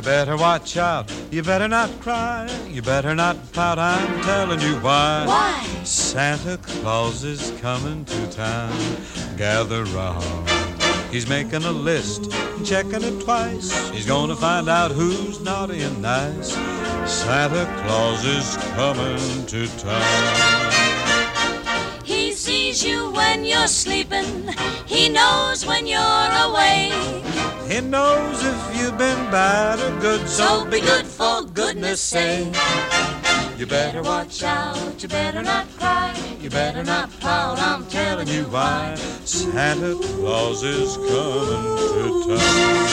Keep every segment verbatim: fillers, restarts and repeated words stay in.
better watch out, you better not cry, you better not pout, I'm telling you why. Why? Santa Claus is coming to town. Gather round. He's making a list, checking it twice. He's gonna find out who's naughty and nice. Santa Claus is coming to town. He sees you when you're sleeping. He knows when you're awake. He knows if you've been bad or good, So be good for goodness sake. You better watch out, You better not cry. you better not pout, I'm telling you why. Santa Claus is coming to town.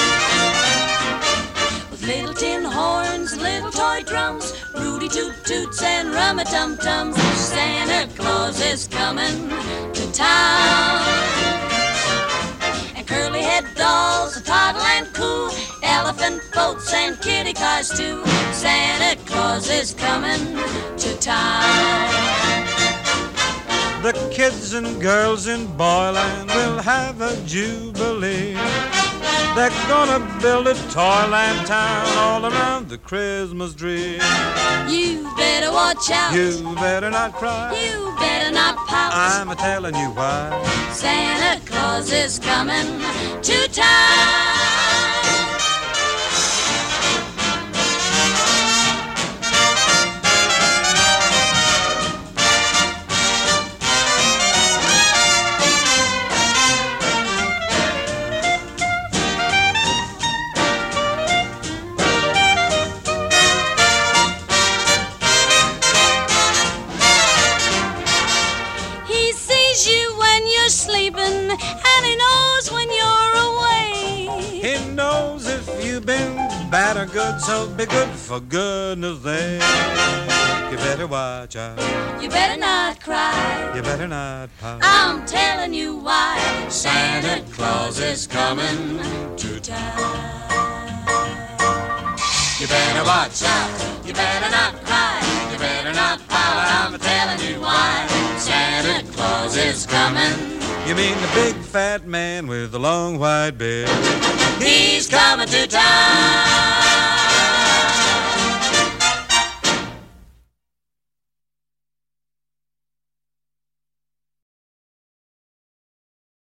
With little tin horns and little toy drums, Rudy Toot Toots and Rum-a-Tum-Tums, Santa Claus is coming to town. And curly-head dolls that toddle and coo, elephant boats and kitty cars too, Santa Claus is coming to town. The kids and girls in Boyland will have a jubilee. They're gonna build a toyland town all around the Christmas tree. You better watch out. You better not cry, You better not pout. I'm a-telling you why. Santa Claus is coming to town. He sees you when you're sleeping, and he knows when you're away. He knows if you've been bad or good, so be good for goodness sake. You better watch out, You better not cry. you better not pout. I'm telling you why. Santa Claus is coming to town. You better watch out, You better not cry. You better not pout. I'm telling you why. Santa Claus is coming. you mean the big fat man with the long white beard? He's coming to town.